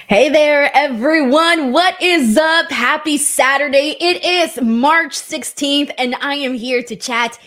Hey there, everyone. What is up? Happy Saturday. It is March 16th, and I am here to chat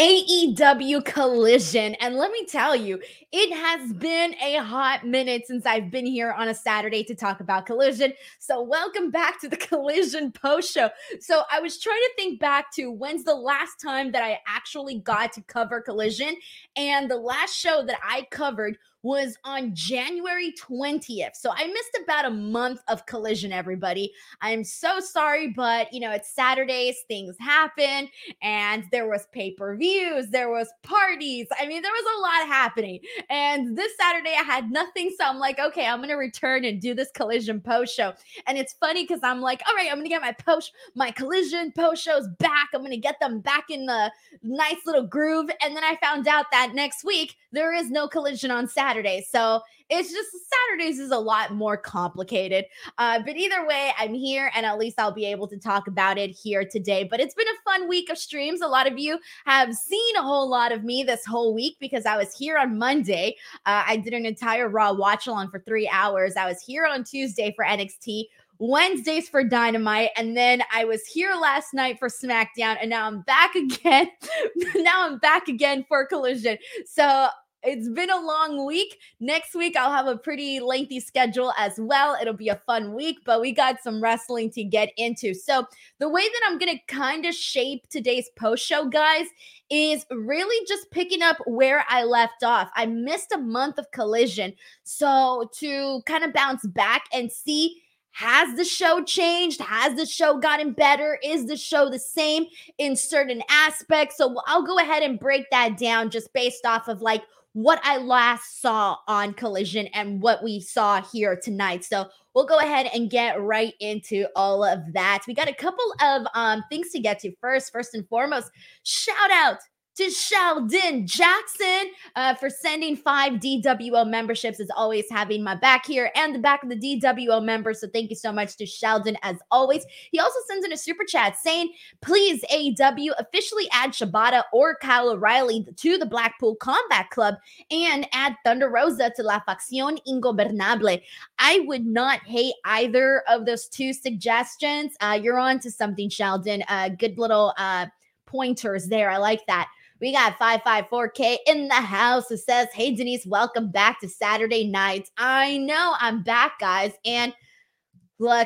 AEW Collision. And let me tell you, it has been a hot minute since I've been here on a Saturday to talk about Collision. So, welcome back to the Collision post show. So, I was trying to think back to when's the last time that I actually got to cover Collision. And the last show that I covered was on January 20th. So I missed about a month of Collision, everybody. I'm so sorry, but it's Saturdays, things happen, and there was pay-per-views, there was parties. I mean, there was a lot happening. And this Saturday I had nothing, so I'm like, okay, I'm gonna return and do this Collision post show. And it's funny because I'm like, all right, I'm gonna get my Collision post shows back. I'm gonna get them back in the nice little groove. And then I found out that next week there is no Collision on Saturday. So it's just Saturdays is a lot more complicated. But either way, I'm here and at least I'll be able to talk about it here today. But it's been a fun week of streams. A lot of you have seen a whole lot of me this whole week because I was here on Monday. I did an entire Raw watch along for 3 hours. I was here on Tuesday for NXT. Wednesdays for Dynamite, and then I was here last night for SmackDown, and now I'm back again. Now I'm back again for Collision. So it's been a long week. Next week, I'll have a pretty lengthy schedule as well. It'll be a fun week, but we got some wrestling to get into. So the way that I'm going to kind of shape today's post show, guys, is really just picking up where I left off. I missed a month of Collision. So to kind of bounce back and see, has the show changed? Has the show gotten better? Is the show the same in certain aspects? So I'll go ahead and break that down just based off of like what I last saw on Collision and what we saw here tonight. So we'll go ahead and get right into all of that. We got a couple of things to get to first. First and foremost, shout out to Sheldon Jackson for sending 5 DWO memberships, as always having my back here and the back of the DWO members. So thank you so much to Sheldon as always. He also sends in a super chat saying, please AEW officially add Shibata or Kyle O'Reilly to the Blackpool Combat Club and add Thunder Rosa to La Facción Ingobernable. I would not hate either of those two suggestions. You're on to something, Sheldon. Good little pointers there. I like that. We got 554K in the house who says, hey, Denise, welcome back to Saturday nights. I know I'm back, guys. And look,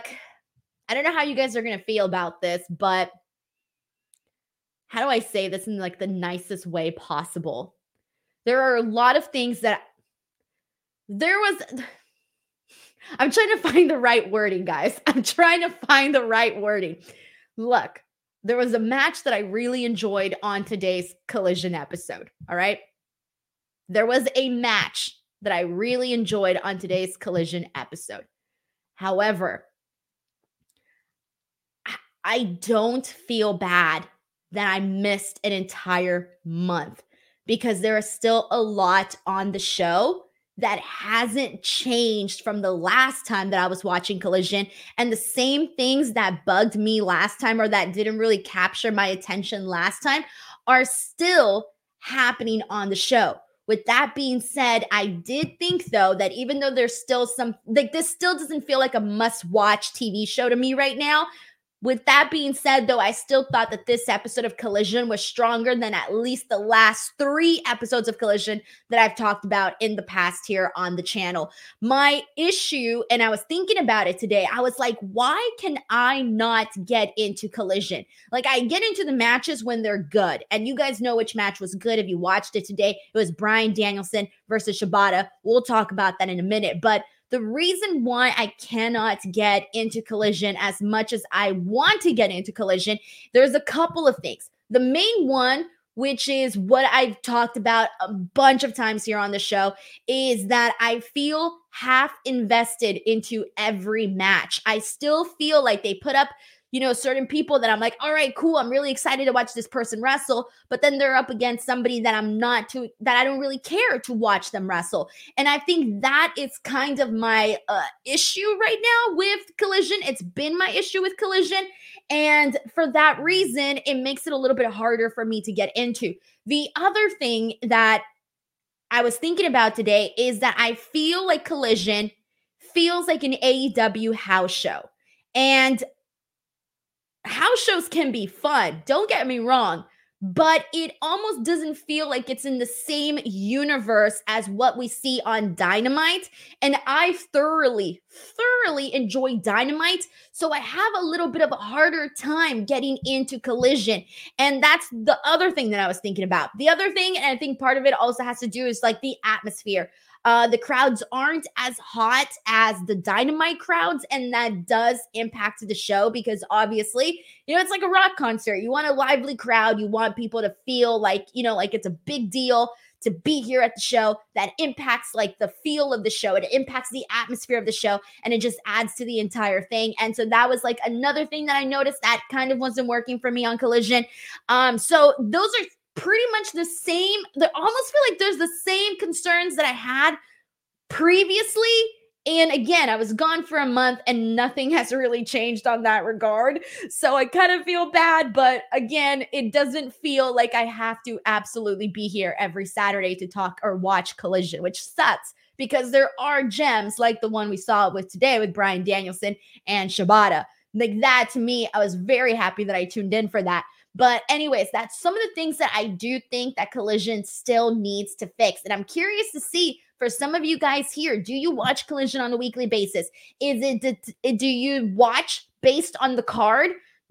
I don't know how you guys are going to feel about this, but how do I say this in like the nicest way possible? There are a lot of things that I'm trying to find the right wording, guys. I'm trying to find the right wording. Look. There was a match that I really enjoyed on today's Collision episode, all right? There was a match that I really enjoyed on today's Collision episode. However, I don't feel bad that I missed an entire month because there is still a lot on the show that hasn't changed from the last time that I was watching Collision. And the same things that bugged me last time or that didn't really capture my attention last time are still happening on the show. With that being said, I did think, though, that even though there's still some, like this still doesn't feel like a must-watch TV show to me right now. With that being said, though, I still thought that this episode of Collision was stronger than at least the last 3 episodes of Collision that I've talked about in the past here on the channel. My issue, and I was thinking about it today, I was like, why can I not get into Collision? Like, I get into the matches when they're good, and you guys know which match was good if you watched it today. It was Bryan Danielson versus Shibata. We'll talk about that in a minute, but the reason why I cannot get into Collision as much as I want to get into Collision, there's a couple of things. The main one, which is what I've talked about a bunch of times here on the show, is that I feel half invested into every match. I still feel like they put up certain people that I'm like, all right, cool. I'm really excited to watch this person wrestle, but then they're up against somebody that I don't really care to watch them wrestle. And I think that is kind of my issue right now with Collision. It's been my issue with Collision. And for that reason, it makes it a little bit harder for me to get into. The other thing that I was thinking about today is that I feel like Collision feels like an AEW house show. And house shows can be fun, don't get me wrong, but it almost doesn't feel like it's in the same universe as what we see on Dynamite. And I thoroughly enjoy Dynamite. So I have a little bit of a harder time getting into Collision. And that's the other thing that I was thinking about. The other thing, and I think part of it also has to do is like the atmosphere. The crowds aren't as hot as the Dynamite crowds, and that does impact the show because obviously, it's like a rock concert. You want a lively crowd. You want people to feel like, like it's a big deal to be here at the show. That impacts like the feel of the show. It impacts the atmosphere of the show, and it just adds to the entire thing. And so that was like another thing that I noticed that kind of wasn't working for me on Collision. So those are pretty much the same. They almost feel like there's the same concerns that I had previously. And again, I was gone for a month and nothing has really changed on that regard. So I kind of feel bad, but again, it doesn't feel like I have to absolutely be here every Saturday to talk or watch Collision, which sucks because there are gems like the one we saw with today with Bryan Danielson and Shibata. Like that, to me, I was very happy that I tuned in for that. But anyways, that's some of the things that I do think that Collision still needs to fix. And I'm curious to see for some of you guys here, do you watch Collision on a weekly basis? Do you watch based on the card?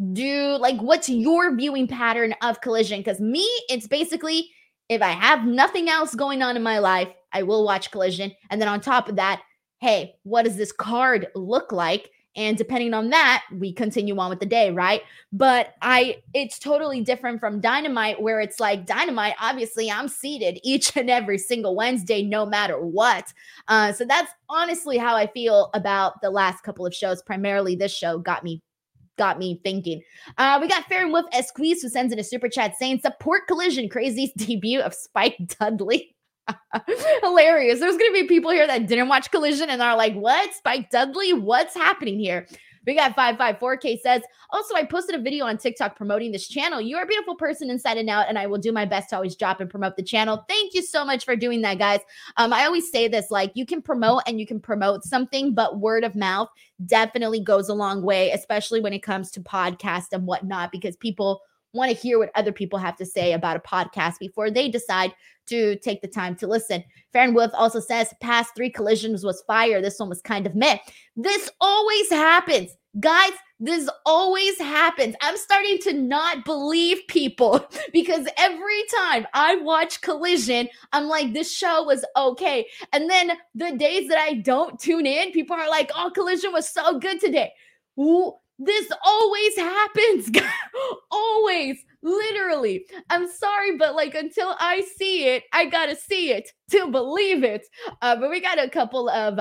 What's your viewing pattern of Collision? Because me, it's basically if I have nothing else going on in my life, I will watch Collision. And then on top of that, hey, what does this card look like? And depending on that, we continue on with the day, right? But it's totally different from Dynamite, where it's like Dynamite, obviously I'm seated each and every single Wednesday, no matter what. So that's honestly how I feel about the last couple of shows. Primarily this show got me thinking. We got Fair and Wolf Esquisse, who sends in a super chat saying, support Collision, craziest debut of Spike Dudley. Hilarious. There's going to be people here that didn't watch Collision and are like, what? Spike Dudley? What's happening here? We got 554K says, also, I posted a video on TikTok promoting this channel. You're a beautiful person inside and out, and I will do my best to always drop and promote the channel. Thank you so much for doing that, guys. I always say this, like, you can promote something, but word of mouth definitely goes a long way, especially when it comes to podcasts and whatnot, because people want to hear what other people have to say about a podcast before they decide to take the time to listen. Fair and Wolf also says, past 3 Collisions was fire. This one was kind of meh. This always happens. Guys, this always happens. I'm starting to not believe people because every time I watch Collision, I'm like, this show was okay. And then the days that I don't tune in, people are like, oh, Collision was so good today. Ooh, this always happens. Always. Literally. I'm sorry, but like until I see it, I gotta see it to believe it. But we got a couple of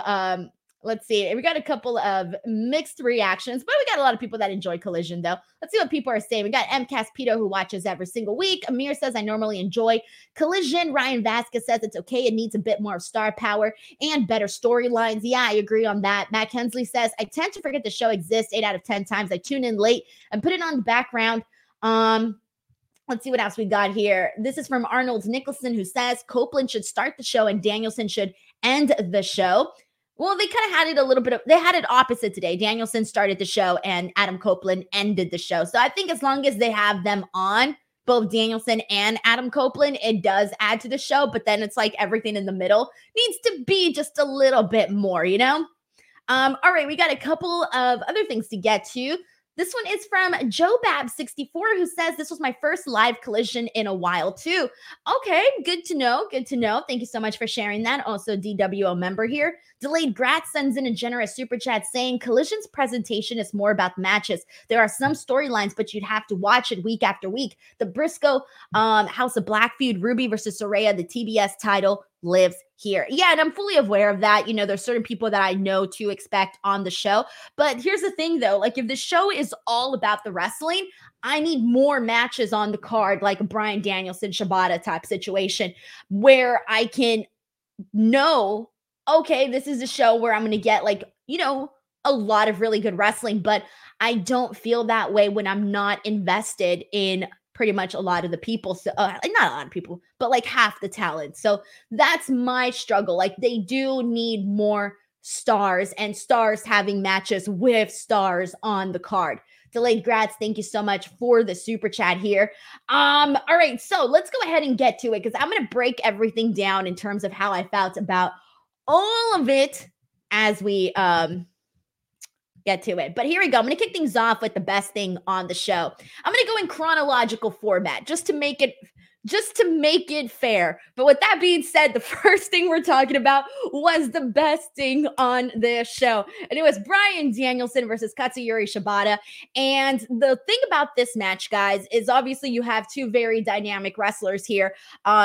we got a couple of mixed reactions, but we got a lot of people that enjoy Collision, though. Let's see what people are saying. We got M. Caspito, who watches every single week. Amir says, I normally enjoy Collision. Ryan Vasquez says it's okay. It needs a bit more star power and better storylines. Yeah, I agree on that. Matt Hensley says, I tend to forget the show exists 8 out of 10 times. I tune in late and put it on the background. Let's see what else we got here. This is from Arnold Nicholson, who says Copeland should start the show and Danielson should end the show. Well, they kind of had it they had it opposite today. Danielson started the show and Adam Copeland ended the show. So I think as long as they have them on, both Danielson and Adam Copeland, it does add to the show. But then it's like everything in the middle needs to be just a little bit more, you know? All right, we got a couple of other things to get to. This one is from JoeBab64, who says, this was my first live Collision in a while, too. Okay, good to know. Good to know. Thank you so much for sharing that. Also, DWO member here. Delayed Grat sends in a generous super chat saying, Collision's presentation is more about matches. There are some storylines, but you'd have to watch it week after week. The Briscoe House of Black feud, Ruby versus Soraya, the TBS title lives here. Yeah, and I'm fully aware of that. You know, there's certain people that I know to expect on the show. But here's the thing, though. Like, if the show is all about the wrestling, I need more matches on the card, like a Bryan Danielson, Shibata type situation, where I can know, okay, this is a show where I'm going to get, like, you know, a lot of really good wrestling. But I don't feel that way when I'm not invested in pretty much a lot of the people. So not a lot of people, but like half the talent. So that's my struggle. Like, they do need more stars and stars having matches with stars on the card. Delayed Grats, thank you so much for the super chat here. All right, so let's go ahead and get to it because I'm going to break everything down in terms of how I felt about all of it as we get to it. But here we go. I'm going to kick things off with the best thing on the show. I'm going to go in chronological format just to make it fair. But with that being said, the first thing we're talking about was the best thing on this show. And it was Bryan Danielson versus Katsuyori Shibata. And the thing about this match, guys, is obviously you have two very dynamic wrestlers here.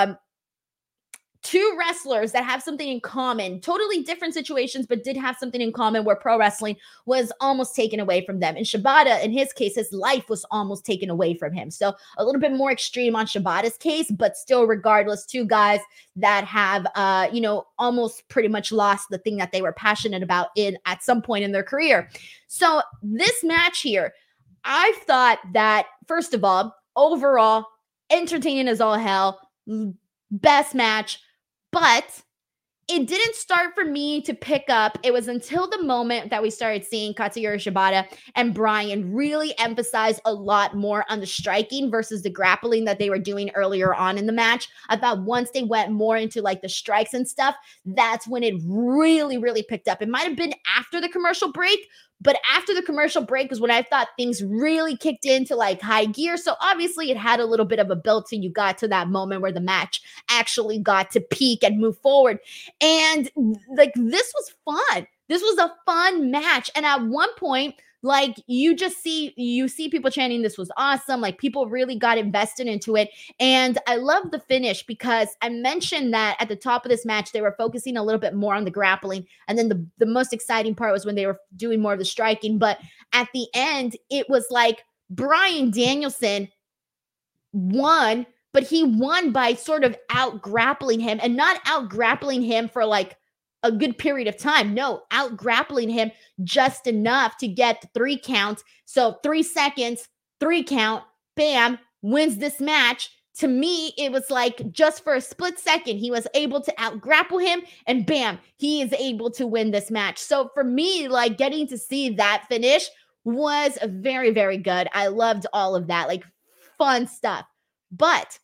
Two wrestlers that have something in common, totally different situations, but did have something in common where pro wrestling was almost taken away from them. And Shibata, in his case, his life was almost taken away from him. So a little bit more extreme on Shibata's case, but still, regardless, two guys that have, almost pretty much lost the thing that they were passionate about at some point in their career. So this match here, I thought that, first of all, overall, entertaining as all hell, best match. But it didn't start for me to pick up. It was until the moment that we started seeing Katsuyori Shibata and Bryan really emphasize a lot more on the striking versus the grappling that they were doing earlier on in the match. I thought once they went more into like the strikes and stuff, that's when it really, really picked up. It might have been after the commercial break, but after the commercial break was when I thought things really kicked into like high gear. So obviously it had a little bit of a build till you got to that moment where the match actually got to peak and move forward. And like, this was fun. This was a fun match. And at one point, like you see people chanting, this was awesome. Like people really got invested into it. And I love the finish because I mentioned that at the top of this match, they were focusing a little bit more on the grappling. And then the most exciting part was when they were doing more of the striking. But at the end, it was like Bryan Danielson won, but he won by sort of out grappling him, and not out grappling him for like a good period of time. No, out grappling him just enough to get the 3 count. So 3 seconds, 3 count, bam, wins this match. To me, it was like just for a split second, he was able to out grapple him and bam, he is able to win this match. So for me, like getting to see that finish was very, very good. I loved all of that, like fun stuff. But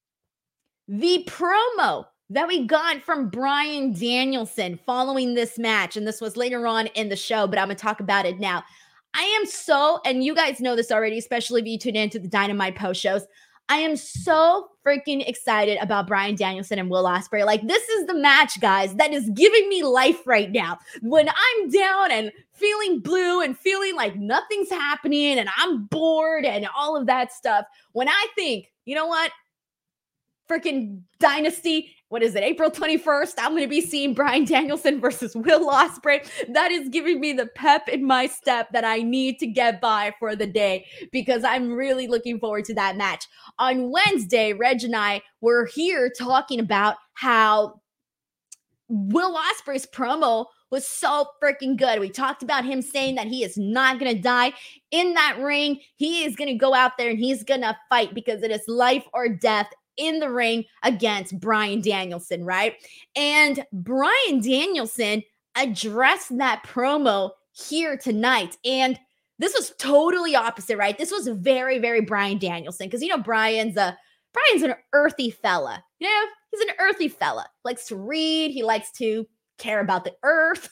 the promo that we got from Bryan Danielson following this match, and this was later on in the show, but I'm going to talk about it now. I am so, and you guys know this already, especially if you tune into the Dynamite post shows, I am so freaking excited about Bryan Danielson and Will Ospreay. Like, this is the match, guys, that is giving me life right now. When I'm down and feeling blue and feeling like nothing's happening and I'm bored and all of that stuff, when I think, you know what? Freaking Dynasty, what is it, April 21st, I'm going to be seeing Bryan Danielson versus Will Ospreay. That is giving me the pep in my step that I need to get by for the day, because I'm really looking forward to that match. On Wednesday, Reg and I were here talking about how Will Ospreay's promo was so freaking good. We talked about him saying that he is not going to die in that ring. He is going to go out there and he's going to fight because it is life or death in the ring against Bryan Danielson, right? And Bryan Danielson addressed that promo here tonight. And this was totally opposite, right? This was very, very Bryan Danielson. Because, you know, Bryan's an earthy fella. You know, he's an earthy fella. Likes to read. He likes to care about the earth.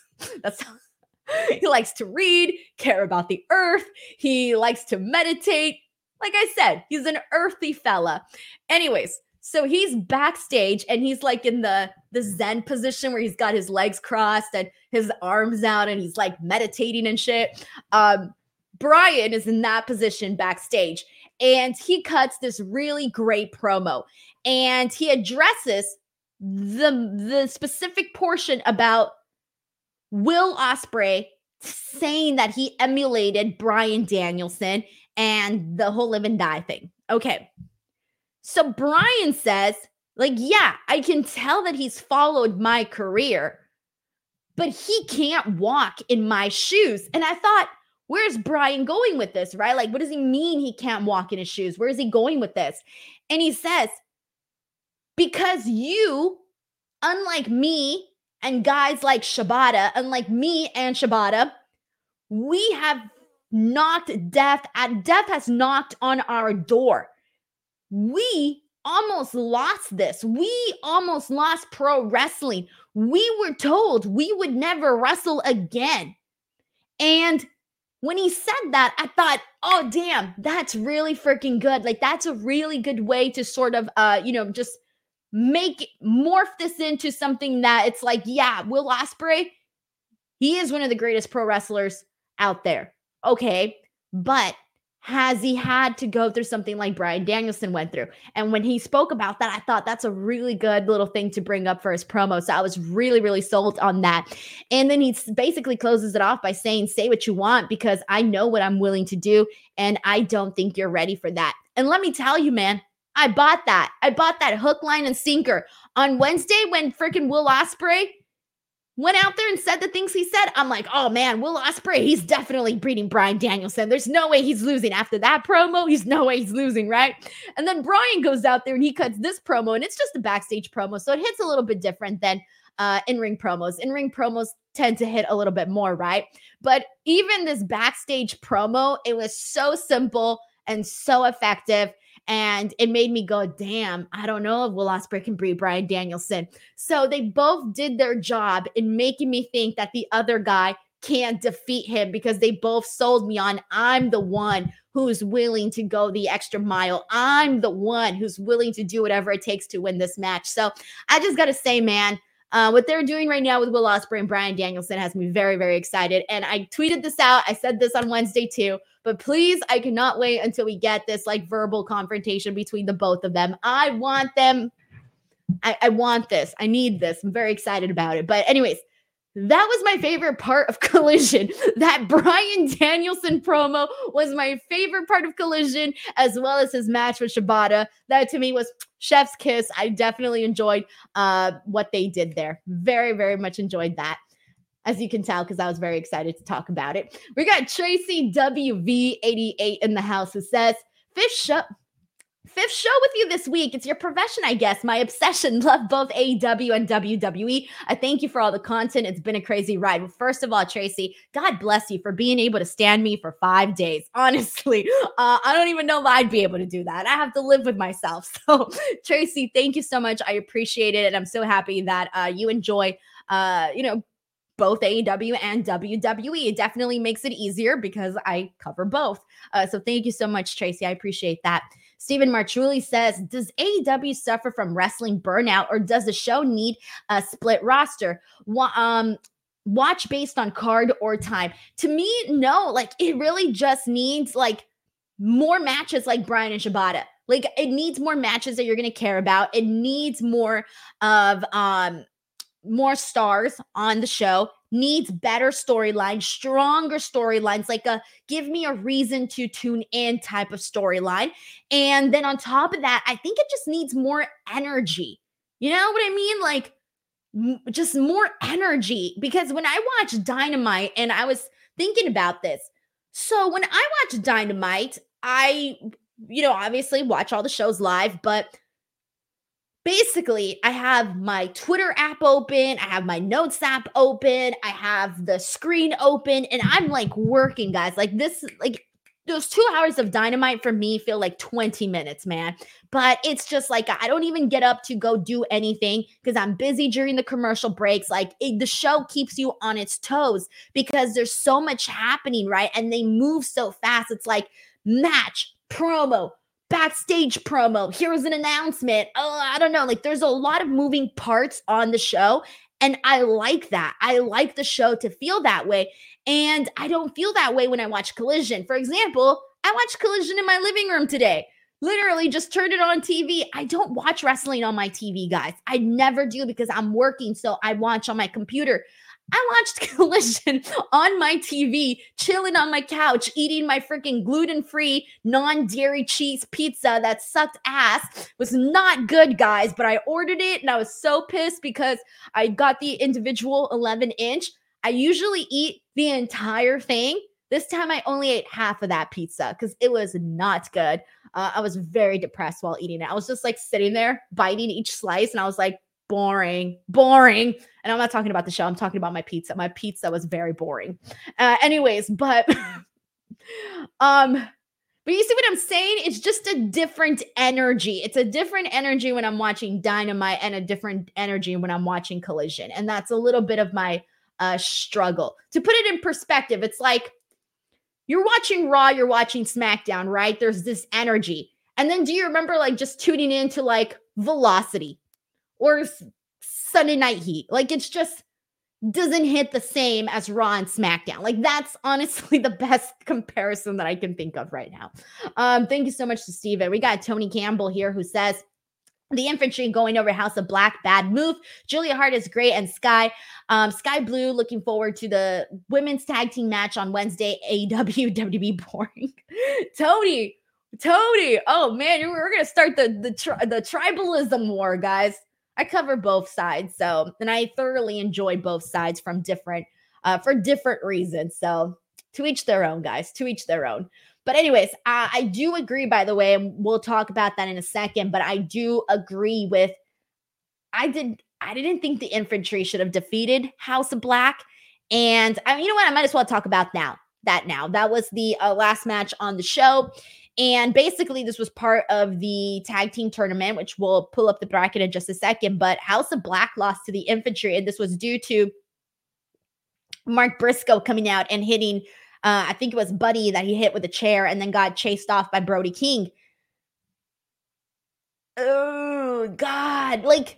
He likes to read, care about the earth. He likes to meditate. Like I said, he's an earthy fella. Anyways, so he's backstage and he's like in the Zen position where he's got his legs crossed and his arms out and he's like meditating and shit. Bryan is in that position backstage and he cuts this really great promo and he addresses the specific portion about Will Ospreay saying that he emulated Bryan Danielson and the whole live and die thing. Okay. So Bryan says, like, yeah, I can tell that he's followed my career, but he can't walk in my shoes. And I thought, where's Bryan going with this, right? Like, what does he mean he can't walk in his shoes? Where is he going with this? And he says, because you, unlike me And guys like Shibata, unlike me and Shibata, we have knocked death has knocked on our door. We almost lost this. We almost lost pro wrestling. We were told we would never wrestle again. And when he said that, I thought, oh, damn, that's really freaking good. Like, that's a really good way to sort of, just morph this into something that it's like, yeah, Will Ospreay, he is one of the greatest pro wrestlers out there. Okay. But has he had to go through something like Bryan Danielson went through? And when he spoke about that, I thought that's a really good little thing to bring up for his promo. So I was really, really sold on that. And then he basically closes it off by saying, say what you want, because I know what I'm willing to do. And I don't think you're ready for that. And let me tell you, man, I bought that. I bought that hook, line, and sinker. On Wednesday, when freaking Will Ospreay went out there and said the things he said, I'm like, oh man, Will Ospreay, he's definitely beating Bryan Danielson. There's no way he's losing. After that promo, he's no way he's losing, right? And then Bryan goes out there and he cuts this promo, and it's just a backstage promo, so it hits a little bit different than in-ring promos. In-ring promos tend to hit a little bit more, right? But even this backstage promo, it was so simple and so effective. And it made me go, damn, I don't know if Will Ospreay can beat Bryan Danielson. So they both did their job in making me think that the other guy can't defeat him, because they both sold me on, I'm the one who's willing to go the extra mile. I'm the one who's willing to do whatever it takes to win this match. So I just got to say, man, what they're doing right now with Will Ospreay and Bryan Danielson has me very, very excited. And I tweeted this out. I said this on Wednesday too. But please, I cannot wait until we get this like verbal confrontation between the both of them. I want them. I want this. I need this. I'm very excited about it. But anyways, that was my favorite part of Collision. That Bryan Danielson promo was my favorite part of Collision, as well as his match with Shibata. That to me was chef's kiss. I definitely enjoyed what they did there. Very, very much enjoyed that. As you can tell, because I was very excited to talk about it. We got Tracy WV88 in the house who says, fifth show with you this week. It's your profession, I guess. My obsession. Love both AEW and WWE. I thank you for all the content. It's been a crazy ride. Well, first of all, Tracy, God bless you for being able to stand me for 5 days. Honestly, I don't even know if I'd be able to do that. I have to live with myself. So, Tracy, thank you so much. I appreciate it. And I'm so happy that you enjoy, both AEW and WWE. It definitely makes it easier because I cover both. So thank you so much, Tracy. I appreciate that. Stephen Marchuli says, does AEW suffer from wrestling burnout, or does the show need a split roster? Watch based on card or time. To me, no. Like, it really just needs like more matches like Bryan and Shibata. Like, it needs more matches that you're going to care about. It needs more of more stars on the show, needs better storylines, stronger storylines, like a give me a reason to tune in type of storyline. And then on top of that, I think it just needs more energy. You know what I mean? Like just more energy. Because when I watch Dynamite, and I was thinking about this. So when I watch Dynamite, I, obviously watch all the shows live, but basically, I have my Twitter app open, I have my notes app open, I have the screen open, and I'm like working, guys. Like this, like those 2 hours of Dynamite for me feel like 20 minutes, man. But it's just like, I don't even get up to go do anything because I'm busy during the commercial breaks. Like the show keeps you on its toes because there's so much happening, right? And they move so fast. It's like match, promo, backstage promo, here's an announcement. Oh, I don't know. Like there's a lot of moving parts on the show. And I like that. I like the show to feel that way. And I don't feel that way when I watch Collision. For example, I watched Collision in my living room today. Literally just turned it on TV. I don't watch wrestling on my TV, guys. I never do because I'm working. So I watch on my computer. I watched Collision on my TV, chilling on my couch, eating my freaking gluten-free, non-dairy cheese pizza that sucked ass. It was not good, guys, but I ordered it, and I was so pissed because I got the individual 11-inch. I usually eat the entire thing. This time, I only ate half of that pizza because it was not good. I was very depressed while eating it. I was just like sitting there, biting each slice, and I was like, boring. And I'm not talking about the show. I'm talking about my pizza. My pizza was very boring. Anyways, but um, but you see what I'm saying? It's just a different energy. It's a different energy when I'm watching Dynamite and a different energy when I'm watching Collision. And that's a little bit of my struggle. To put it in perspective, it's like you're watching Raw, you're watching SmackDown, right? There's this energy. And then do you remember like just tuning into like Velocity or Sunday Night Heat? Like it's just doesn't hit the same as Raw and SmackDown. Like that's honestly the best comparison that I can think of right now. Thank you so much to Steven. We got Tony Campbell here who says, the infantry going over House of Black, bad move. Julia Hart is great, and Sky Blue, looking forward to the women's tag team match on Wednesday. AEW, WWE boring. Tony. Oh man, we're gonna start the tribalism war, guys. I cover both sides, and I thoroughly enjoy both sides from for different reasons. So to each their own, guys. To each their own. But anyways, I do agree, by the way, and we'll talk about that in a second, but I do agree with, I didn't think the infantry should have defeated House of Black. And you know what? I might as well talk about that now. That was the last match on the show. And basically, this was part of the tag team tournament, which we'll pull up the bracket in just a second. But House of Black lost to the infantry, and this was due to Mark Briscoe coming out and hitting I think it was Buddy that he hit with a chair and then got chased off by Brody King. Oh, God. Like,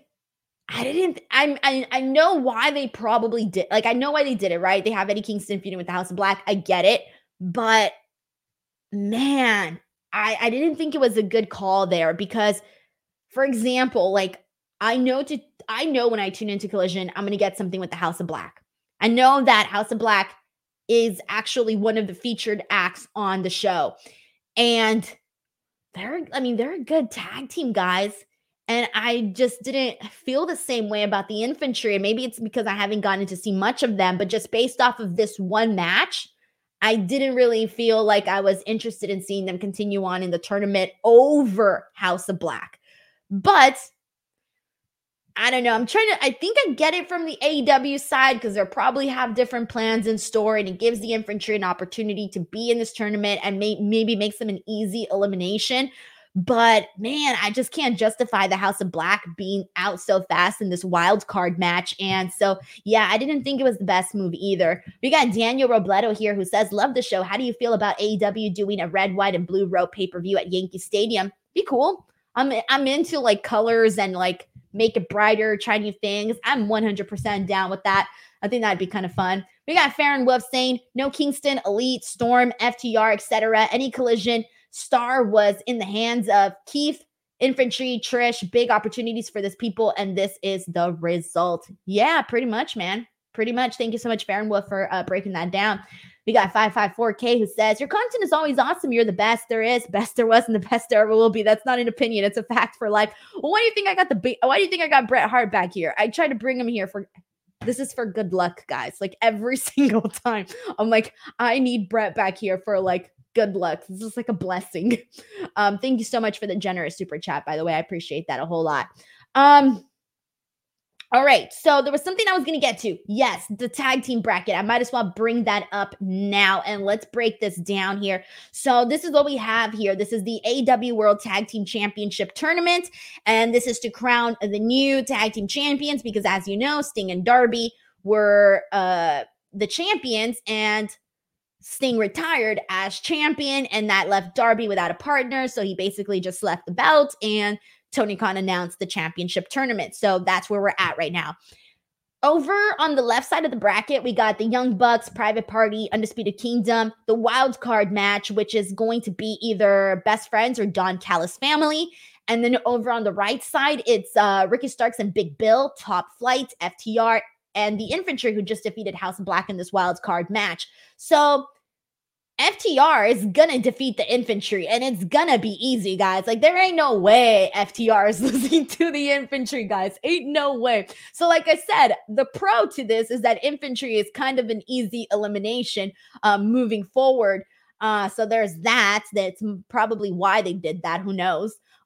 I know why they probably did. Like, I know why they did it, right? They have Eddie Kingston feuding with the House of Black. I get it. But, man, I didn't think it was a good call there because, for example, like, I know when I tune into Collision, I'm going to get something with the House of Black. I know that House of Black is actually one of the featured acts on the show. And they're a good tag team, guys. And I just didn't feel the same way about the infantry. And maybe it's because I haven't gotten to see much of them, but just based off of this one match, I didn't really feel like I was interested in seeing them continue on in the tournament over House of Black. But I don't know. I think I get it from the AEW side because they'll probably have different plans in store, and it gives the infantry an opportunity to be in this tournament and maybe makes them an easy elimination. But man, I just can't justify the House of Black being out so fast in this wild card match. And so, yeah, I didn't think it was the best move either. We got Daniel Robledo here who says, love the show. How do you feel about AEW doing a red, white, and blue rope pay-per-view at Yankee Stadium? Be cool. I'm into like colors and like make it brighter, try new things. I'm 100% down with that. I think that'd be kind of fun. We got Farron Wolf saying, no Kingston, Elite, Storm, FTR, etc. Any Collision star was in the hands of Keith, Infantry, Trish. Big opportunities for this people, and this is the result. Yeah, pretty much, man. Pretty much. Thank you so much, Farron Wolf, for breaking that down. We got 554K who says, your content is always awesome. You're the best there is, best there was, and the best there ever will be. That's not an opinion. It's a fact for life. Well, why do you think I got Bret Hart back here? I tried to bring him here this is for good luck, guys. Like every single time I'm like, I need Bret back here for like good luck. This is like a blessing. Thank you so much for the generous super chat, by the way. I appreciate that a whole lot. All right, so there was something I was going to get to. Yes, the tag team bracket. I might as well bring that up now, and let's break this down here. So this is what we have here. This is the AEW World Tag Team Championship Tournament, and this is to crown the new tag team champions because, as you know, Sting and Darby were the champions, and Sting retired as champion, and that left Darby without a partner, so he basically just left the belt, and Tony Khan announced the championship tournament. So that's where we're at right now. Over on the left side of the bracket, we got the Young Bucks, Private Party, Undisputed Kingdom, the wild card match, which is going to be either Best Friends or Don Callis family. And then over on the right side, it's Ricky Starks and Big Bill, Top Flight, FTR, and the Infantry, who just defeated House of Black in this wild card match. So FTR is gonna defeat the Infantry, and it's gonna be easy, guys. Like, there ain't no way FTR is losing to the Infantry, guys. Ain't no way. So, like I said, the pro to this is that Infantry is kind of an easy elimination moving forward. So there's that. That's probably why they did that. Who knows?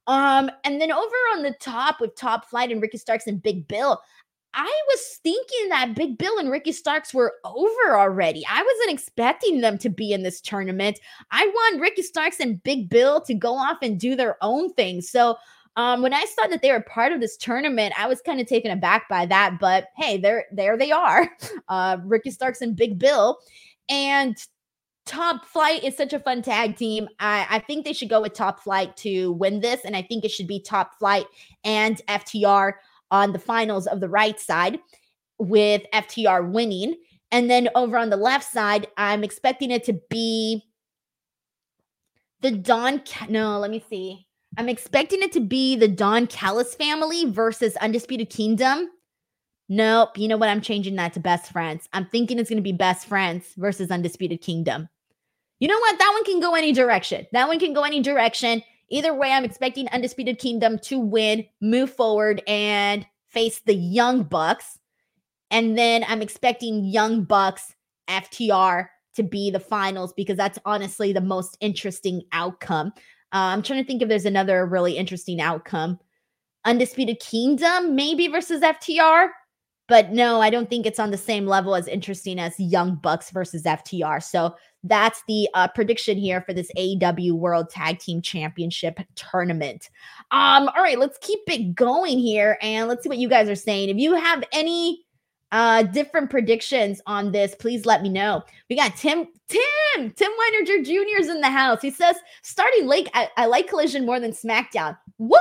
And then over on the top with Top Flight and Ricky Starks and Big Bill, I was thinking that Big Bill and Ricky Starks were over already. I wasn't expecting them to be in this tournament. I want Ricky Starks and Big Bill to go off and do their own thing. So when I saw that they were part of this tournament, I was kind of taken aback by that. But hey, there they are, Ricky Starks and Big Bill. And Top Flight is such a fun tag team. I think they should go with Top Flight to win this. And I think it should be Top Flight and FTR on the finals of the right side, with FTR winning. And then over on the left side, I'm expecting it to be the let me see. I'm expecting it to be the Don Callis family versus Undisputed Kingdom. Nope. You know what? I'm changing that to Best Friends. I'm thinking it's going to be Best Friends versus Undisputed Kingdom. You know what? That one can go any direction. Either way, I'm expecting Undisputed Kingdom to win, move forward, and face the Young Bucks. And then I'm expecting Young Bucks FTR to be the finals, because that's honestly the most interesting outcome. I'm trying to think if there's another really interesting outcome. Undisputed Kingdom maybe versus FTR. But no, I don't think it's on the same level as interesting as Young Bucks versus FTR. So that's the prediction here for this AEW World Tag Team Championship tournament. All right, let's keep it going here and let's see what you guys are saying. If you have any different predictions on this, please let me know. We got Tim Weininger Jr. is in the house. He says, starting late, I like Collision more than SmackDown. What?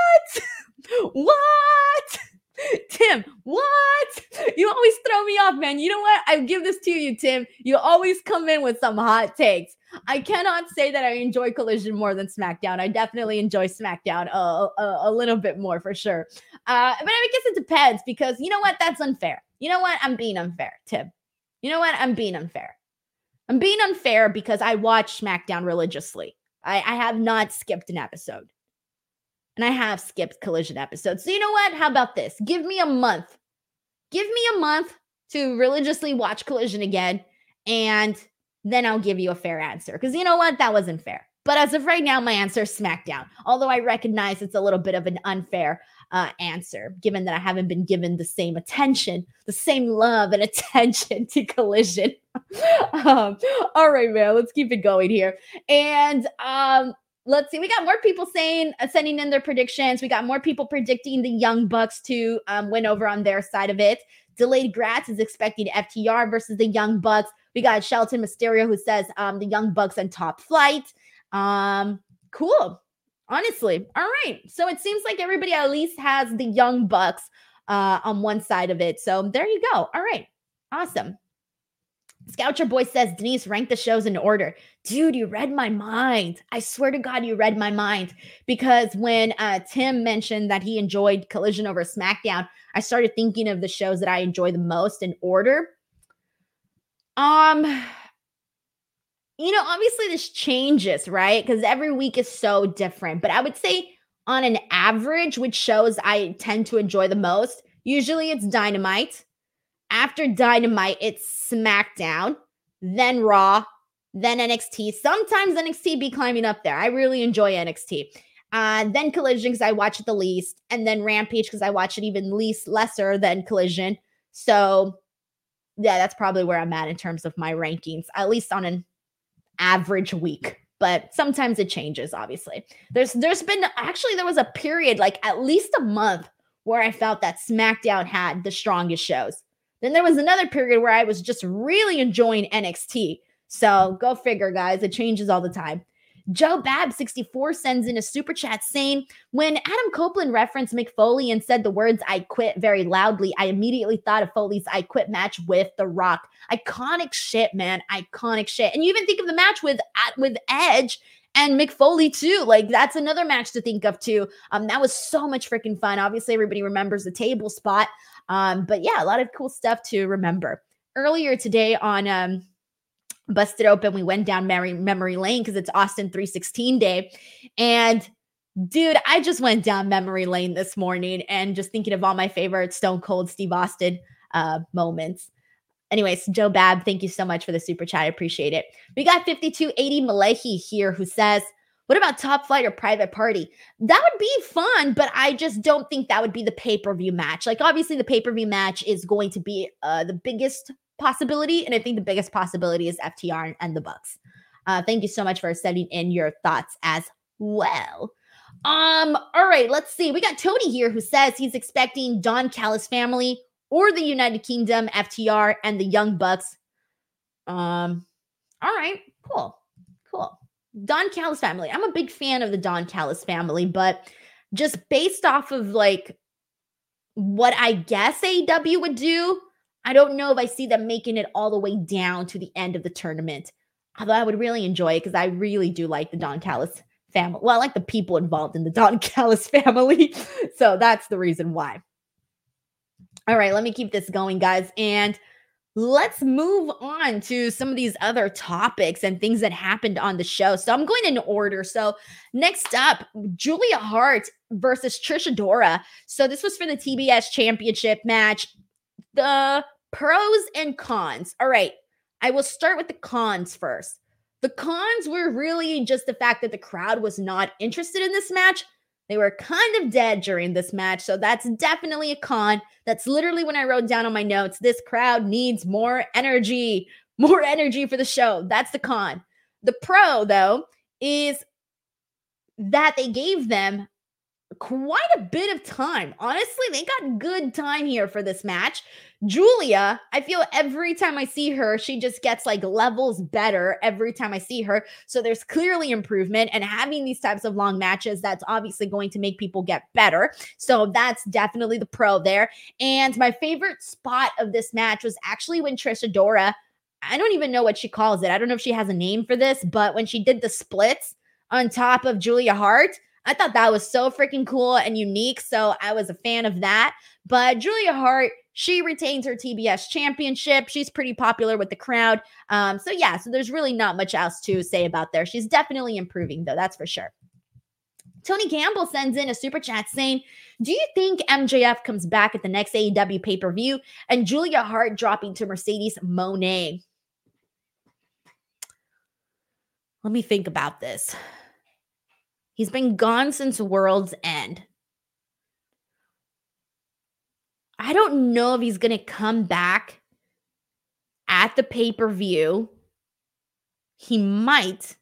What? Tim, what? You always throw me off, man. You know what? I give this to you, Tim. You always come in with some hot takes. I cannot say that I enjoy Collision more than SmackDown. I definitely enjoy SmackDown a little bit more for sure. But I guess it depends, because you know what? That's unfair. You know what? I'm being unfair, Tim. You know what? I'm being unfair. I'm being unfair because I watch SmackDown religiously. I have not skipped an episode. And I have skipped Collision episodes. So you know what? How about this? Give me a month. Give me a month to religiously watch Collision again, and then I'll give you a fair answer. Because you know what? That wasn't fair. But as of right now, my answer is SmackDown. Although I recognize it's a little bit of an unfair answer, given that I haven't been given the same attention, the same love and attention to Collision. All right, man. Let's keep it going here. And let's see. We got more people sending in their predictions. We got more people predicting the Young Bucks to win over on their side of it. Delayed Gratz is expecting FTR versus the Young Bucks. We got Shelton Mysterio who says the Young Bucks and Top Flight. Cool. Honestly. All right. So it seems like everybody at least has the Young Bucks on one side of it. So there you go. All right. Awesome. Scoucher Boy says, Denise, rank the shows in order. Dude, you read my mind. I swear to God, you read my mind. Because when Tim mentioned that he enjoyed Collision over SmackDown, I started thinking of the shows that I enjoy the most in order. Obviously this changes, right? Because every week is so different. But I would say on an average, which shows I tend to enjoy the most, usually it's Dynamite. After Dynamite, it's SmackDown, then Raw, then NXT. Sometimes NXT be climbing up there. I really enjoy NXT. Then Collision because I watch it the least, and then Rampage because I watch it even lesser than Collision. So yeah, that's probably where I'm at in terms of my rankings, at least on an average week. But sometimes it changes, obviously. There was a period, like at least a month, where I felt that SmackDown had the strongest shows. Then there was another period where I was just really enjoying NXT. So go figure, guys. It changes all the time. Joe Bab 64 sends in a super chat saying, when Adam Copeland referenced Mick Foley and said the words "I quit" very loudly, I immediately thought of Foley's "I Quit" match with The Rock. Iconic shit, man. Iconic shit. And you even think of the match with Edge and Mick Foley too. Like, that's another match to think of too. That was so much freaking fun. Obviously, everybody remembers the table spot. But yeah, a lot of cool stuff to remember. Earlier today on Busted Open, we went down memory lane because it's Austin 316 day. And dude, I just went down memory lane this morning and just thinking of all my favorite Stone Cold Steve Austin moments. Anyways, Joe Bab, thank you so much for the super chat. I appreciate it. We got 5280 Malehi here who says, What about Top Flight or Private Party? That would be fun, but I just don't think that would be the pay-per-view match. Like, obviously, the pay-per-view match is going to be the biggest possibility, and I think the biggest possibility is FTR and the Bucks. Thank you so much for sending in your thoughts as well. All right, let's see. We got Tony here who says he's expecting Don Callis family or the United Kingdom, FTR, and the Young Bucks. All right, cool. Don Callis family. I'm a big fan of the Don Callis family, but just based off of like what I guess AEW would do, I don't know if I see them making it all the way down to the end of the tournament. Although I would really enjoy it because I really do like the Don Callis family. Well, I like the people involved in the Don Callis family. So that's the reason why. All right, let me keep this going, guys. And let's move on to some of these other topics and things that happened on the show. So I'm going in order. So next up, Julia Hart versus Trish Adora. So this was for the TBS Championship match. The pros and cons. All right, I will start with the cons first. The cons were really just the fact that the crowd was not interested in this match. They were kind of dead during this match, so that's definitely a con. That's literally when I wrote down on my notes, this crowd needs more energy for the show. That's the con. The pro, though, is that they gave them quite a bit of time. Honestly, they got good time here for this match. Julia, I feel every time I see her, she just gets like levels better every time I see her. So there's clearly improvement, and having these types of long matches, that's obviously going to make people get better. So that's definitely the pro there. And my favorite spot of this match was actually when Trish Adora, I don't even know what she calls it. I don't know if she has a name for this, but when she did the splits on top of Julia Hart, I thought that was so freaking cool and unique. So I was a fan of that. But Julia Hart, she retains her TBS championship. She's pretty popular with the crowd. So there's really not much else to say about there. She's definitely improving, though. That's for sure. Tony Campbell sends in a super chat saying, do you think MJF comes back at the next AEW pay-per-view and Julia Hart dropping to Mercedes Moné? Let me think about this. He's been gone since World's End. I don't know if he's going to come back at the pay-per-view. He might.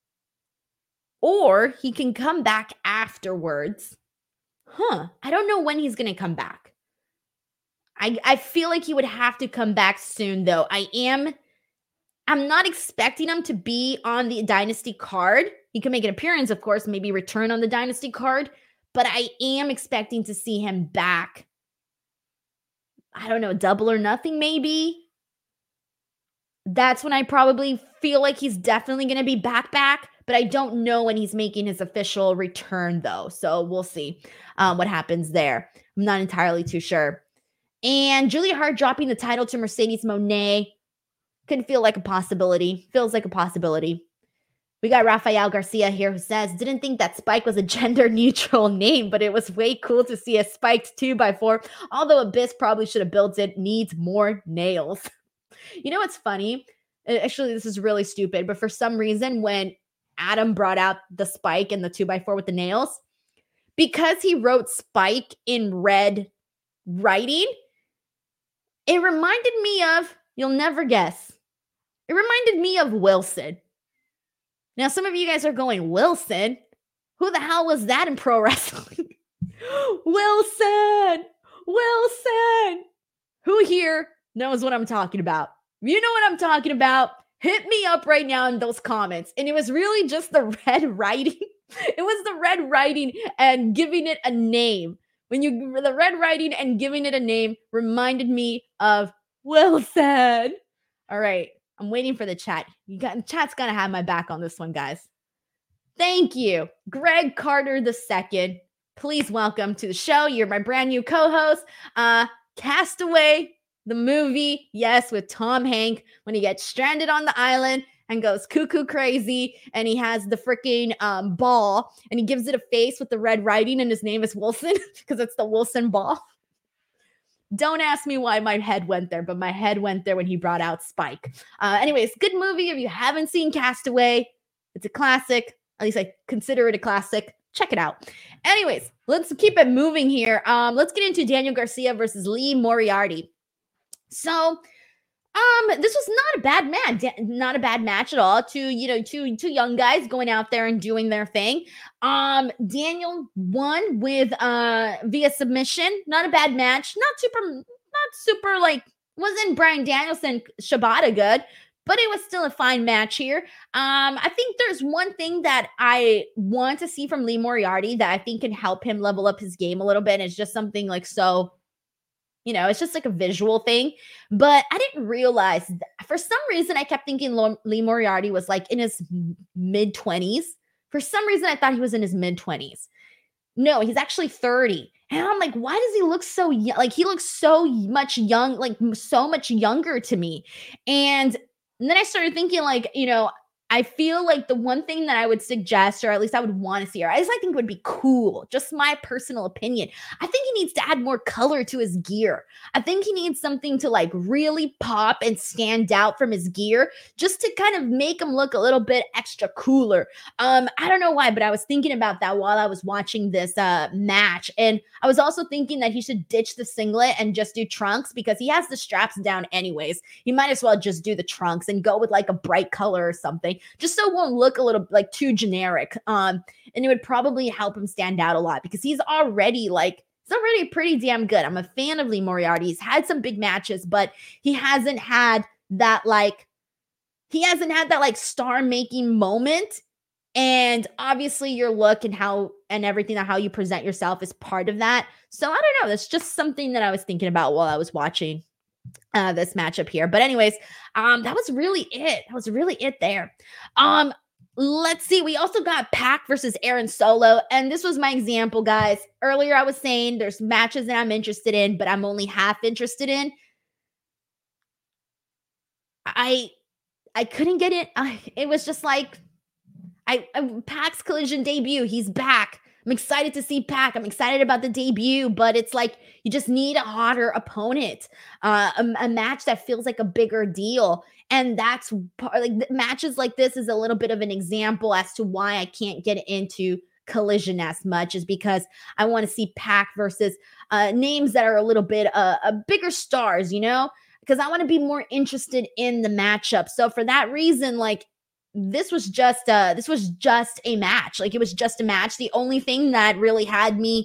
Or he can come back afterwards. I don't know when he's going to come back. I feel like he would have to come back soon, though. I'm not expecting him to be on the Dynasty card. He can make an appearance, of course, maybe return on the Dynasty card. But I am expecting to see him back. I don't know, Double or Nothing maybe. That's when I probably feel like he's definitely going to be back. But I don't know when he's making his official return, though. So we'll see what happens there. I'm not entirely too sure. And Julia Hart dropping the title to Mercedes Moné could feel like a possibility. Feels like a possibility. We got Rafael Garcia here who says, didn't think that Spike was a gender-neutral name, but it was way cool to see a spiked 2x4. Although Abyss probably should have built it, needs more nails. You know what's funny? Actually, this is really stupid, but for some reason, when Adam brought out the Spike and the 2x4 with the nails, because he wrote Spike in red writing, it reminded me of, you'll never guess, it reminded me of Wilson. Now, some of you guys are going, Wilson? Who the hell was that in pro wrestling? Wilson! Who here knows what I'm talking about? You know what I'm talking about? Hit me up right now in those comments. And it was really just the red writing. It was the red writing and giving it a name. The red writing and giving it a name reminded me of Wilson. All right. I'm waiting for the chat. Chat's gonna have my back on this one, guys. Thank you. Greg Carter II. Please welcome to the show. You're my brand new co-host. Castaway, the movie, yes, with Tom Hanks, when he gets stranded on the island and goes cuckoo crazy, and he has the freaking ball, and he gives it a face with the red writing, and his name is Wilson, because it's the Wilson ball. Don't ask me why my head went there, but my head went there when he brought out Spike. Anyways, good movie. If you haven't seen Castaway, it's a classic. At least I consider it a classic. Check it out. Anyways, let's keep it moving here. Let's get into Daniel Garcia versus Lee Moriarty. So this was not a bad match, not a bad match at all. Two young guys going out there and doing their thing. Daniel won with via submission. Not a bad match. Not super like wasn't Brian Danielson Shibata good, but it was still a fine match here. I think there's one thing that I want to see from Lee Moriarty that I think can help him level up his game a little bit. And it's just something like so. It's just like a visual thing. But I didn't realize that. For some reason, I kept thinking Lee Moriarty was like in his mid 20s. For some reason, I thought he was in his mid 20s. No, he's actually 30. And I'm like, why does he look so young? Like, he looks so much young, like so much younger to me. And then I started thinking, like, I feel like the one thing that I would suggest, or at least I would want to see, or at least I think would be cool, just my personal opinion. I think he needs to add more color to his gear. I think he needs something to like really pop and stand out from his gear, just to kind of make him look a little bit extra cooler. I don't know why, but I was thinking about that while I was watching this match. And I was also thinking that he should ditch the singlet and just do trunks, because he has the straps down anyways. He might as well just do the trunks and go with like a bright color or something, just so it won't look a little like too generic. And it would probably help him stand out a lot, because he's already pretty damn good. I'm a fan of Lee Moriarty. He's had some big matches, but he hasn't had that like star making moment. And obviously your look and how you present yourself is part of that. So I don't know. That's just something that I was thinking about while I was watching this matchup here. But anyways, that was really it. That was really it there. Let's see. We also got Pac versus Aaron Solo. And this was my example, guys. Earlier I was saying there's matches that I'm interested in, but I'm only half interested in. I couldn't get it. It was just like Pac's Collision debut. He's back. I'm excited to see Pac. I'm excited about the debut, but it's like you just need a hotter opponent, a match that feels like a bigger deal. And that's like matches like this is a little bit of an example as to why I can't get into Collision as much, is because I want to see Pac versus names that are a little bit bigger stars, because I want to be more interested in the matchup. So for that reason, like, this was just a match. Like, it was just a match. The only thing that really had me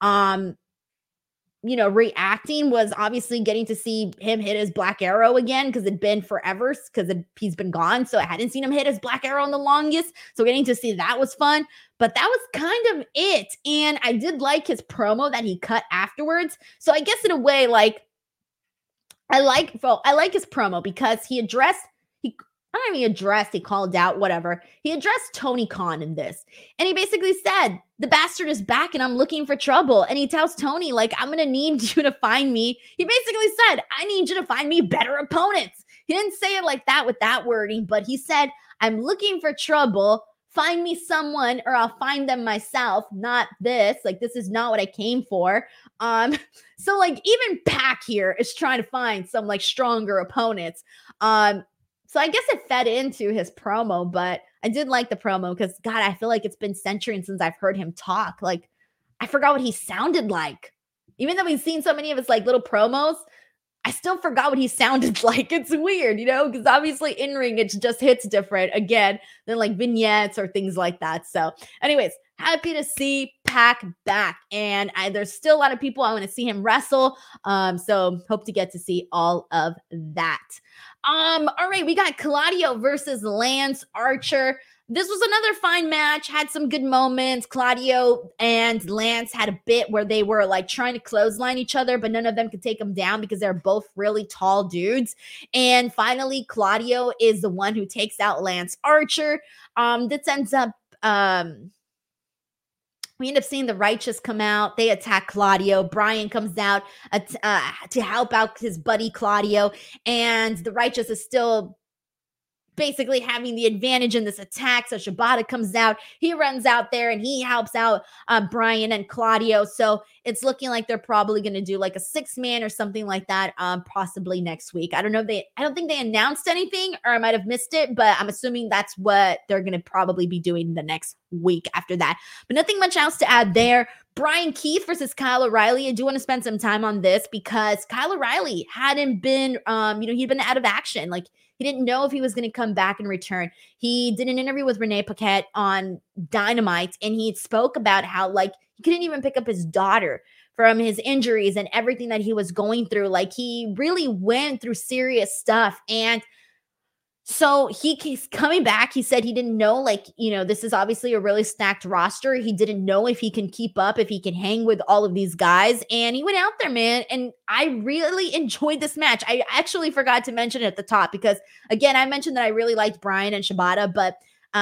reacting was obviously getting to see him hit his Black Arrow again, because it'd been forever, because he's been gone. So I hadn't seen him hit his Black Arrow in the longest. So getting to see that was fun. But that was kind of it. And I did like his promo that he cut afterwards. So I guess in a way, like, I like his promo because he called out, whatever. He addressed Tony Khan in this. And he basically said, the bastard is back and I'm looking for trouble. And he tells Tony, like, I'm going to need you to find me. He basically said, I need you to find me better opponents. He didn't say it like that with that wording, but he said, I'm looking for trouble. Find me someone or I'll find them myself. Not this. Like, this is not what I came for. So like even Pac here is trying to find some like stronger opponents. So I guess it fed into his promo, but I did like the promo because, God, I feel like it's been centuries since I've heard him talk. Like, I forgot what he sounded like. Even though we've seen so many of his like little promos, I still forgot what he sounded like. It's weird, because obviously in ring, it just hits different again than like vignettes or things like that. So anyways, happy to see Pac back. And there's still a lot of people I want to see him wrestle. So hope to get to see all of that. All right, we got Claudio versus Lance Archer. This was another fine match, had some good moments. Claudio and Lance had a bit where they were like trying to clothesline each other, but none of them could take them down because they're both really tall dudes. And finally, Claudio is the one who takes out Lance Archer. This ends up, we end up seeing the Righteous come out. They attack Claudio. Brian comes out to help out his buddy Claudio. And the Righteous is still basically having the advantage in this attack. So Shibata comes out, he runs out there and he helps out Bryan and Claudio. So it's looking like they're probably going to do like a 6-man or something like that, possibly next week. I don't think they announced anything, or I might have missed it, but I'm assuming that's what they're going to probably be doing the next week after that. But nothing much else to add there. Bryan Keith versus Kyle O'Reilly. I do want to spend some time on this because Kyle O'Reilly hadn't been, he'd been out of action. Like, he didn't know if he was going to come back and return. He did an interview with Renee Paquette on Dynamite, and he spoke about how, like, he couldn't even pick up his daughter from his injuries and everything that he was going through. Like, he really went through serious stuff. And so he's coming back. He said he didn't know, like, this is obviously a really stacked roster. He didn't know if he can keep up, if he can hang with all of these guys. And he went out there, man. And I really enjoyed this match. I actually forgot to mention it at the top because, again, I mentioned that I really liked Bryan and Shibata, but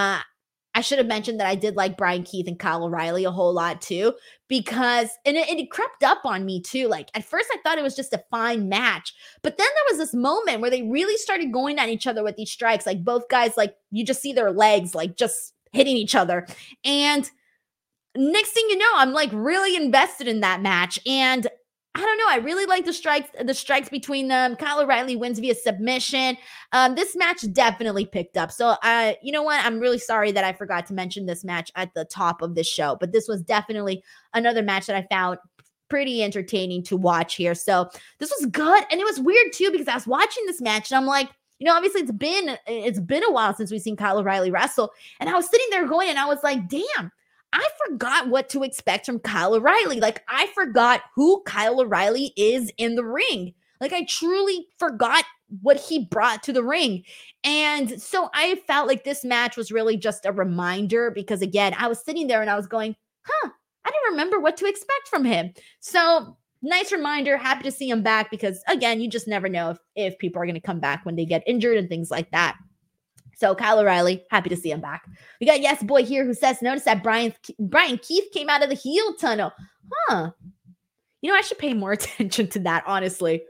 I should have mentioned that I did like Bryan Keith and Kyle O'Reilly a whole lot too, because, and it crept up on me too. Like, at first I thought it was just a fine match, but then there was this moment where they really started going at each other with these strikes. Like, both guys, like, you just see their legs, like, just hitting each other. And next thing you know, I'm like really invested in that match. And I don't know. I really like the strikes between them. Kyle O'Reilly wins via submission. This match definitely picked up. So, you know what? I'm really sorry that I forgot to mention this match at the top of this show, but this was definitely another match that I found pretty entertaining to watch here. So this was good. And it was weird too, because I was watching this match and I'm like, obviously it's been a while since we've seen Kyle O'Reilly wrestle. And I was sitting there going and I was like, damn, I forgot what to expect from Kyle O'Reilly. Like, I forgot who Kyle O'Reilly is in the ring. Like, I truly forgot what he brought to the ring. And so I felt like this match was really just a reminder because, again, I was sitting there and I was going, I didn't remember what to expect from him. So nice reminder. Happy to see him back because, again, you just never know if people are going to come back when they get injured and things like that. So Kyle O'Reilly, happy to see him back. We got Yes Boy here who says, notice that Bryan Keith came out of the heel tunnel. I should pay more attention to that, honestly.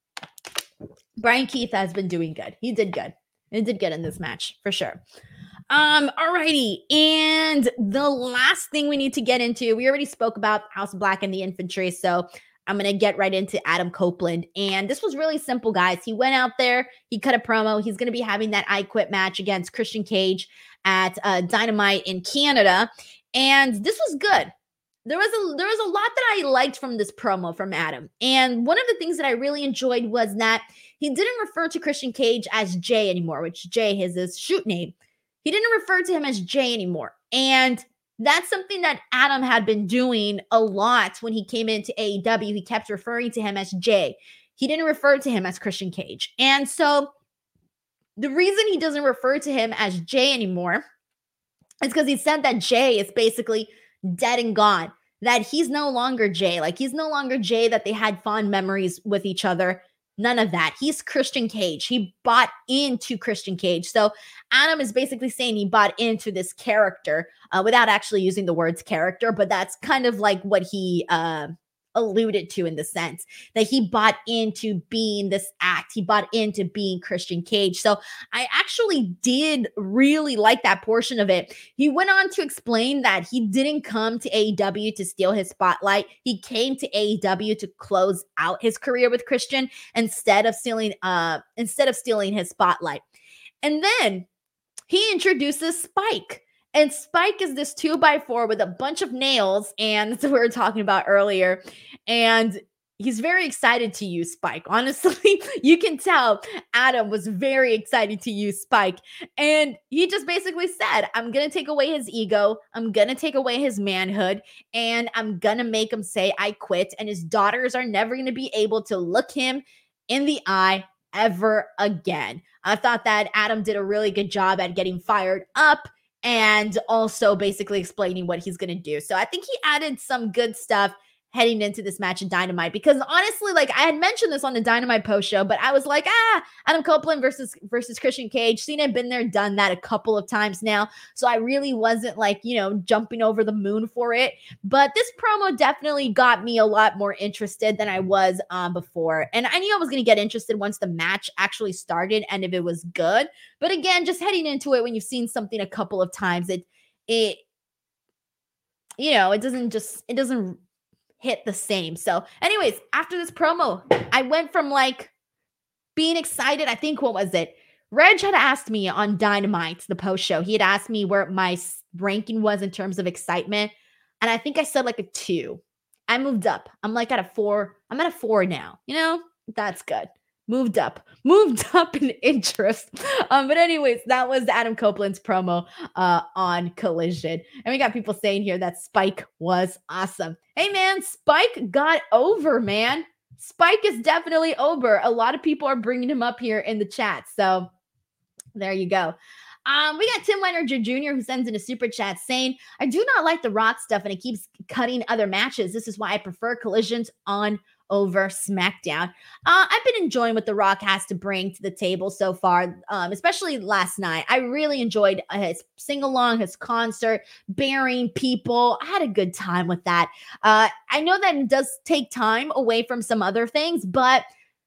Bryan Keith has been doing good. He did good. He did good in this match, for sure. Alrighty. And the last thing we need to get into, we already spoke about House of Black and the Infantry, so I'm going to get right into Adam Copeland. And this was really simple, guys. He went out there. He cut a promo. He's going to be having that I Quit match against Christian Cage at Dynamite in Canada. And this was good. There was a lot that I liked from this promo from Adam. And one of the things that I really enjoyed was that he didn't refer to Christian Cage as Jay anymore, which Jay is his shoot name. He didn't refer to him as Jay anymore. And that's something that Adam had been doing a lot when he came into AEW. He kept referring to him as Jay. He didn't refer to him as Christian Cage. And so the reason he doesn't refer to him as Jay anymore is because he said that Jay is basically dead and gone, that he's no longer Jay. Like, he's no longer Jay, that they had fond memories with each other. None of that. He's Christian Cage. He bought into Christian Cage. So Adam is basically saying he bought into this character without actually using the words character, but that's kind of like what he alluded to, in the sense that he bought into being this act. He bought into being Christian Cage. So I actually did really like that portion of it. He went on to explain that he didn't come to AEW to steal his spotlight. He came to AEW to close out his career with Christian instead of stealing his spotlight. And then he introduces Spike. And Spike is this 2x4 with a bunch of nails, and that's what we were talking about earlier. And he's very excited to use Spike. Honestly, you can tell Adam was very excited to use Spike. And he just basically said, I'm going to take away his ego. I'm going to take away his manhood. And I'm going to make him say, I quit. And his daughters are never going to be able to look him in the eye ever again. I thought that Adam did a really good job at getting fired up and also basically explaining what he's going to do. So I think he added some good stuff. heading into this match in Dynamite, because honestly, like I had mentioned this on the Dynamite post show, but I was like, Adam Copeland versus Christian Cage. Cena had been there, done that a couple of times now, so I really wasn't like, jumping over the moon for it. But this promo definitely got me a lot more interested than I was before, and I knew I was going to get interested once the match actually started and if it was good. But again, just heading into it, when you've seen something a couple of times, it doesn't hit the same. So anyways, after this promo, I went from like being excited. I think, what was it? Reg had asked me on Dynamite, the post show, he had asked me where my ranking was in terms of excitement. And I think I said like a 2. I moved up. I'm like at a 4. I'm at a 4 now. That's good. Moved up in interest. But anyways, that was Adam Copeland's promo on Collision. And we got people saying here that Spike was awesome. Hey man, Spike got over, man. Spike is definitely over. A lot of people are bringing him up here in the chat. So there you go. We got Tim Weiner Jr. who sends in a super chat saying, I do not like the Rock stuff and it keeps cutting other matches. This is why I prefer Collisions on over SmackDown. I've been enjoying what The Rock has to bring to the table so far, especially last night. I really enjoyed his sing-along, his concert, burying people. I had a good time with that. I know that it does take time away from some other things, but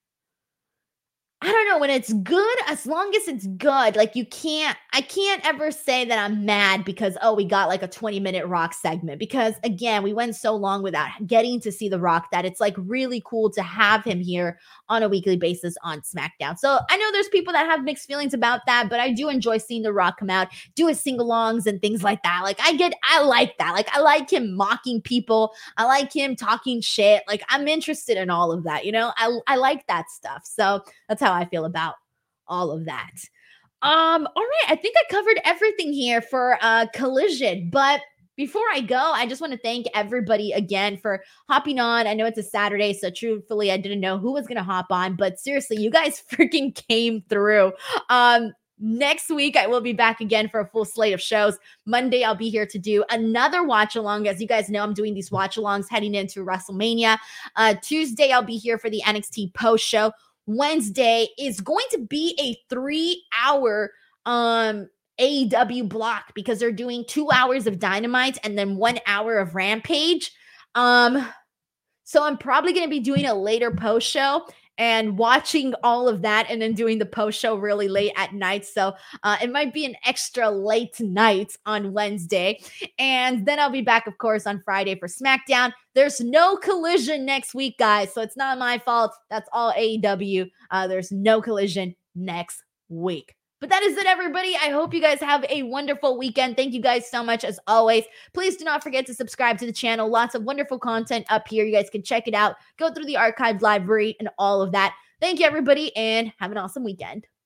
I don't know, when it's good, as long as it's good, like I can't ever say that I'm mad because, we got like a 20-minute Rock segment, because again, we went so long without getting to see The Rock that it's like really cool to have him here on a weekly basis on SmackDown. So I know there's people that have mixed feelings about that, but I do enjoy seeing The Rock come out, do his sing-alongs and things like that. Like I like that. Like I like him mocking people. I like him talking shit. Like I'm interested in all of that. I like that stuff. So that's how I feel about all of that. All right. I think I covered everything here for Collision, but before I go, I just want to thank everybody again for hopping on. I know it's a Saturday, so truthfully, I didn't know who was going to hop on, but seriously, you guys freaking came through. Next week, I will be back again for a full slate of shows. Monday, I'll be here to do another watch along. As you guys know, I'm doing these watch alongs heading into WrestleMania. Tuesday, I'll be here for the NXT post show. Wednesday is going to be a 3-hour AEW block because they're doing 2 hours of Dynamite and then 1 hour of Rampage. So I'm probably going to be doing a later post show and watching all of that and then doing the post show really late at night. So it might be an extra late night on Wednesday. And then I'll be back, of course, on Friday for SmackDown. There's no Collision next week, guys. So it's not my fault. That's all AEW. There's no Collision next week. But that is it, everybody. I hope you guys have a wonderful weekend. Thank you guys so much, as always. Please do not forget to subscribe to the channel. Lots of wonderful content up here. You guys can check it out. Go through the archived library and all of that. Thank you, everybody, and have an awesome weekend.